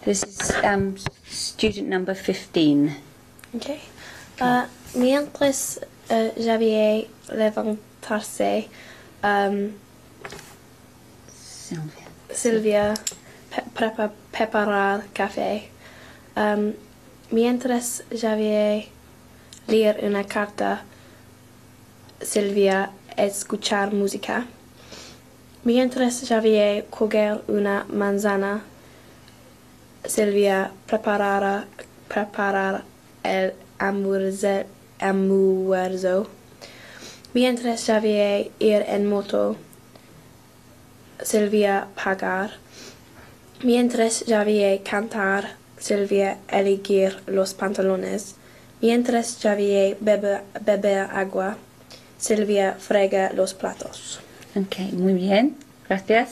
This is student number 15. Okay. Mientras Javier levantarse, Silvia preparar café. Mientras Javier leer una carta, Silvia escuchar música. Mientras Javier coger una manzana, Silvia preparar el almuerzo. Mientras Javier ir en moto, Silvia pagar. Mientras Javier cantar, Silvia elegir los pantalones. Mientras Javier beber agua, Silvia frega los platos. Okay, muy bien. Gracias.